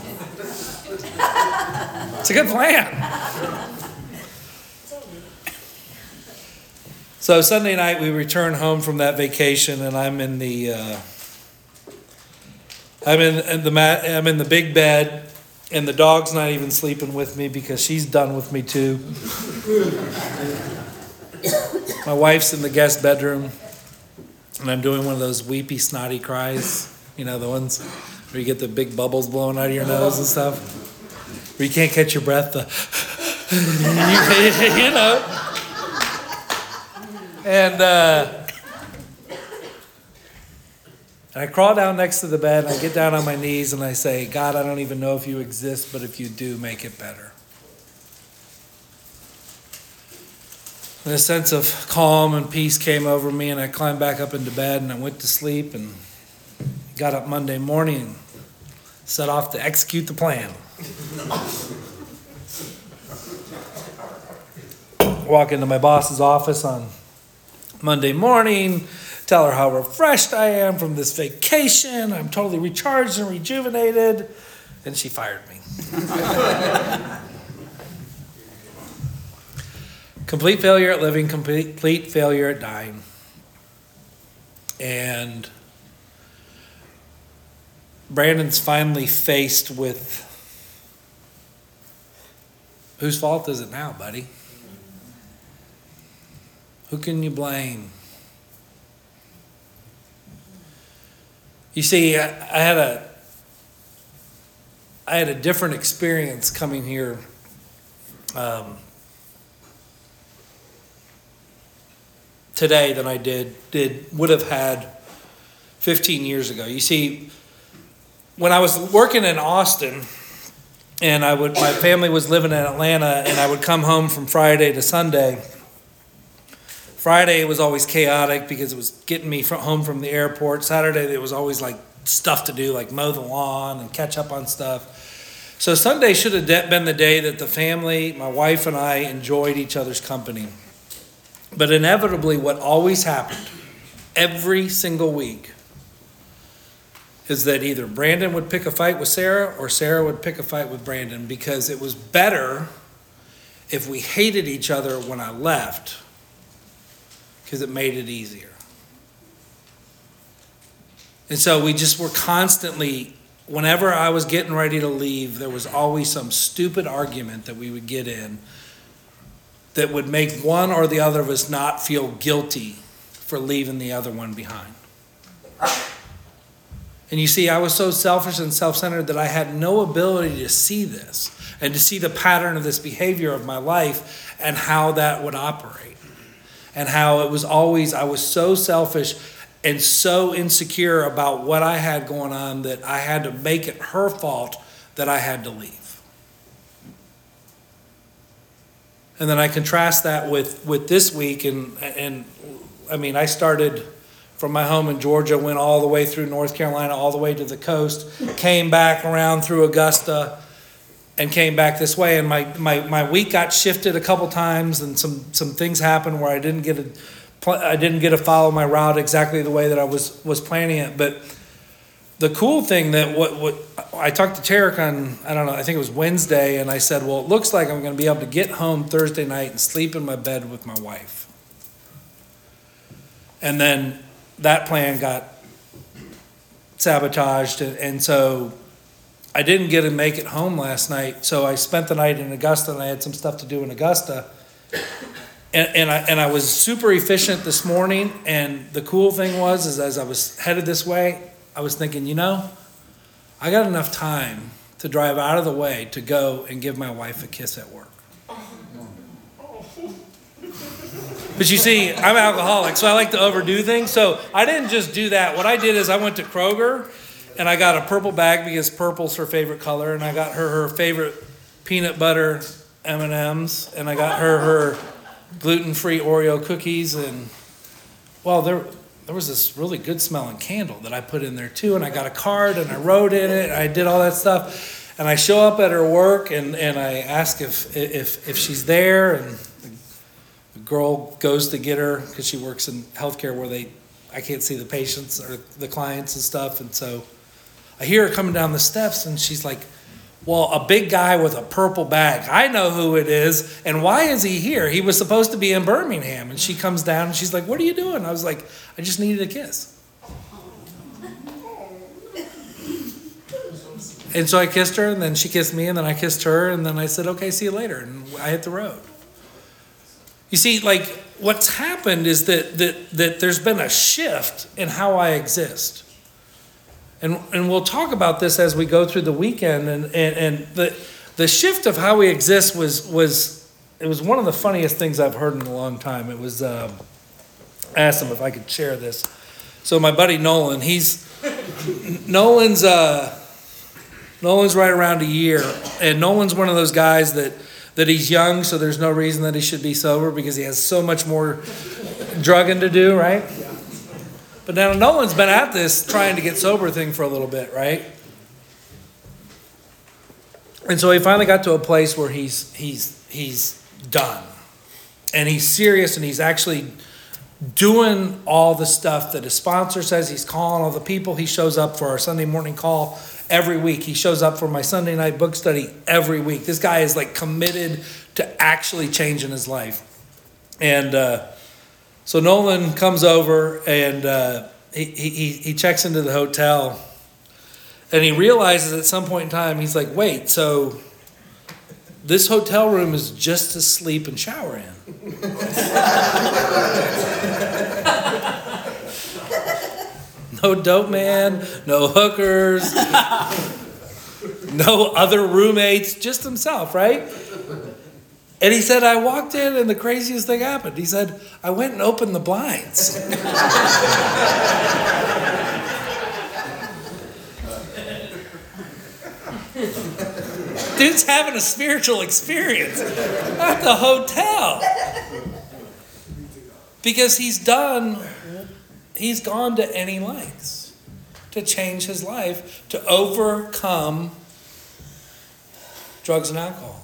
It's a good plan. So Sunday night we return home from that vacation, and I'm in the I'm in the big bed, and the dog's not even sleeping with me because she's done with me too. My wife's in the guest bedroom, and I'm doing one of those weepy, snotty cries. You know, the ones where you get the big bubbles blowing out of your nose and stuff, where you can't catch your breath. You know. And I crawl down next to the bed, and I get down on my knees, and I say, God, I don't even know if you exist, but if you do, make it better. And a sense of calm and peace came over me, and I climbed back up into bed, and I went to sleep, and got up Monday morning and set off to execute the plan. Walk into my boss's office on Monday morning, tell her how refreshed I am from this vacation. I'm totally recharged and rejuvenated. And she fired me. Complete failure at living, complete failure at dying. And Brandon's finally faced with, whose fault is it now, buddy? Who can you blame? You see, I had a different experience coming here today than I would have had 15 years ago. You see, when I was working in Austin, and my family was living in Atlanta, and I would come home from Friday to Sunday. Friday was always chaotic because it was getting me home from the airport. Saturday there was always like stuff to do, like mow the lawn and catch up on stuff. So Sunday should have been the day that the family, my wife and I, enjoyed each other's company. But inevitably what always happened every single week is that either Brandon would pick a fight with Sarah or Sarah would pick a fight with Brandon, because it was better if we hated each other when I left, because it made it easier. And so we just were constantly, whenever I was getting ready to leave, there was always some stupid argument that we would get in that would make one or the other of us not feel guilty for leaving the other one behind. And you see, I was so selfish and self-centered that I had no ability to see this and to see the pattern of this behavior of my life and how that would operate. And how it was always, I was so selfish and so insecure about what I had going on that I had to make it her fault that I had to leave. And then I contrast that with this week, and I mean, I started from my home in Georgia, went all the way through North Carolina, all the way to the coast, came back around through Augusta, and came back this way. And my week got shifted a couple times, and some things happened where I didn't get to follow my route exactly the way that I was planning it. But the cool thing that what I talked to Tarek on, I don't know, I think it was Wednesday, and I said, well, it looks like I'm going to be able to get home Thursday night and sleep in my bed with my wife. And then that plan got sabotaged, and so I didn't get to make it home last night. So I spent the night in Augusta, and I had some stuff to do in Augusta. And I was super efficient this morning, and the cool thing was, is as I was headed this way, I was thinking, I got enough time to drive out of the way to go and give my wife a kiss at work. But you see, I'm alcoholic, so I like to overdo things. So I didn't just do that. What I did is I went to Kroger, and I got a purple bag because purple's her favorite color, and I got her favorite peanut butter M&Ms, and I got her gluten-free Oreo cookies, and there was this really good smelling candle that I put in there too, and I got a card and I wrote in it, and I did all that stuff, and I show up at her work and I ask if she's there, and the girl goes to get her because she works in healthcare where I can't see the patients or the clients and stuff, and so I hear her coming down the steps, and she's like, well, a big guy with a purple bag. I know who it is. And why is he here? He was supposed to be in Birmingham. And she comes down and she's like, what are you doing? I was like, I just needed a kiss. And so I kissed her, and then she kissed me, and then I kissed her, and then I said, okay, see you later. And I hit the road. You see, like, what's happened is that there's been a shift in how I exist. And we'll talk about this as we go through the weekend. And the shift of how we exist was one of the funniest things I've heard in a long time. It was, I asked him if I could share this. So my buddy Nolan, Nolan's right around a year. And Nolan's one of those guys that he's young, so there's no reason that he should be sober because he has so much more drugging to do, right? But now Nolan's been at this trying to get sober thing for a little bit, right? And so he finally got to a place where he's done. And he's serious, and he's actually doing all the stuff that his sponsor says. He's calling all the people. He shows up for our Sunday morning call every week. He shows up for my Sunday night book study every week. This guy is like committed to actually changing his life. And so Nolan comes over, and he checks into the hotel, and he realizes at some point in time, he's like, wait, so this hotel room is just to sleep and shower in. No dope man, no hookers, no other roommates, just himself, right? And he said, I walked in and the craziest thing happened. He said, I went and opened the blinds. Dude's having a spiritual experience at the hotel. Because he's gone to any lengths to change his life, to overcome drugs and alcohol.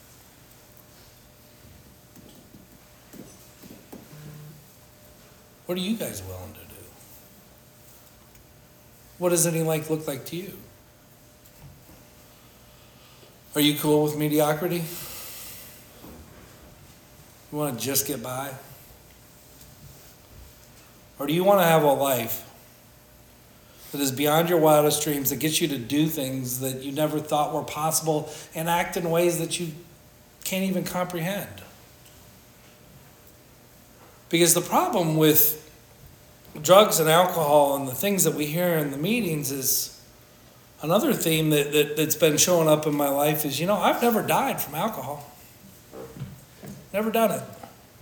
What are you guys willing to do? What does any look like to you? Are you cool with mediocrity? You want to just get by? Or do you want to have a life that is beyond your wildest dreams, that gets you to do things that you never thought were possible and act in ways that you can't even comprehend? Because the problem with drugs and alcohol and the things that we hear in the meetings is another theme that's been showing up in my life is, I've never died from alcohol. Never done it.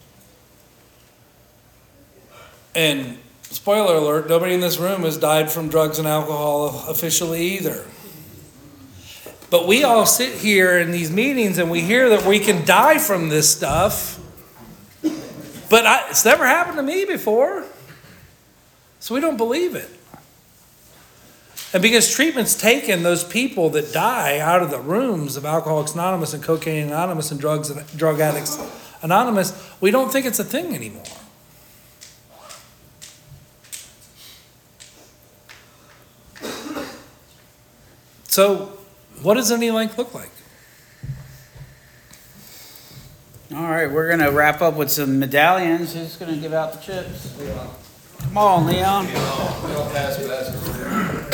And spoiler alert, nobody in this room has died from drugs and alcohol officially either. But we all sit here in these meetings and we hear that we can die from this stuff. But it's never happened to me before. So we don't believe it. And because treatment's taken those people that die out of the rooms of Alcoholics Anonymous and Cocaine Anonymous and Drug Addicts Anonymous, we don't think it's a thing anymore. So, what does any length look like? All right, we're gonna wrap up with some medallions. Who's gonna give out the chips? Come on, Leon. Pass basketball.